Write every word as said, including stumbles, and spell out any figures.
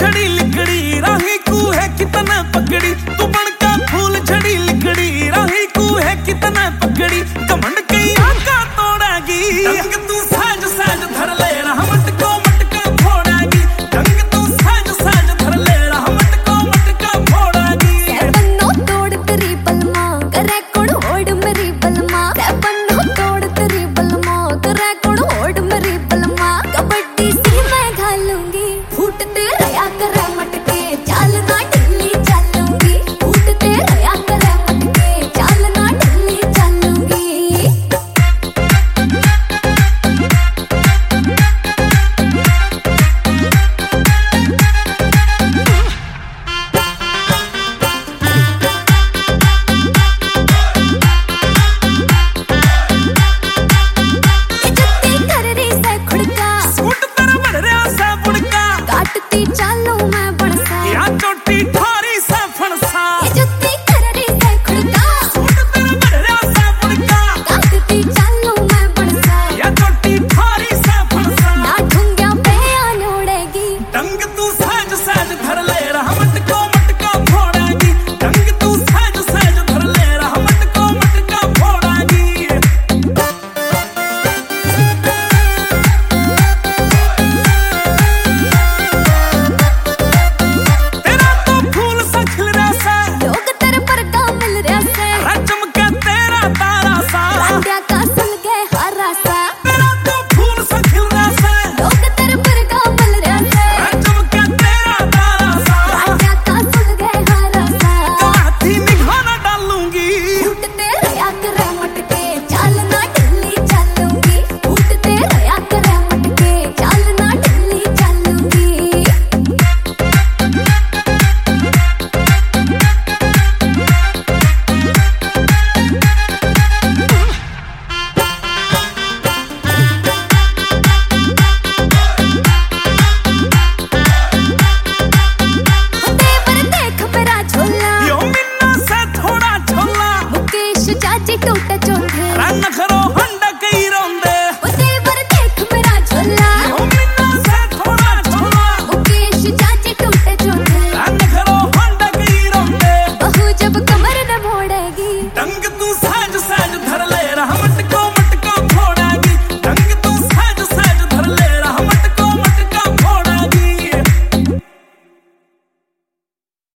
झड़ी लिकड़ी राही को है कितना पकड़ी, तू बनका फूल झड़ी लिकड़ी राही को है कितना पकड़ी, कमंड कई आका तोड़ागी डंग तू साज साज धर ले रहा मटको मटका फोड़ागी, डंग तू साज साज धर ले रहा मटको मटका फोड़ागी। बन्नो तोड़ तेरी बलमा करे कोड़ ओड मेरी बलमा, बन्नो तोड़ तेरी बलमा करे कोड़ ओड मेरी बलमा, कबड्डी सी मैं घालूंगी फूटते रया करे मटके चाल ना ढिल्ली चलूंगी, फूटते रया करे मटके चाल ना ढिल्ली चलूंगी। काटती चालू मैं बड़सा या चोटी थारी सा फणसा, जुत्ती कर रही से खुड़का सूट तेरा बड़रा सा फणका, काटती चालू मैं बड़सा या चोटी थारी सा फणसा, ना ठुंग्या पे आन उड़ेगी डंग तू साज साज धर ले रहा मटको मटका फोड़ागी, डंग तू साज साज धर ले रहा मटको मटका फोड़ागी। तेरा तो फूल सा खिल रहा सा, लोग तेरे पर का मिल रहा से चमका तेरा तारा सा, रांडिया का सुन गए हरा सा, तेरा तो फूल सा खिल रहा सा, लोग तेरे पर का मिल रहा से चमका तेरा तारा सा, रांडिया का सुन गए हरा सा, हाथी निघाना डालूंगी फूटते रया करे मटके चाल ना ढिल्ली चलूंगी, फूटते रया करे मटके चाल ना ढिल्ली चलूंगी। देवर देख मेरा झोला यो मिन्ना से थोड़ा झोला, मुकेश चाची टूटा चोंधे रन करो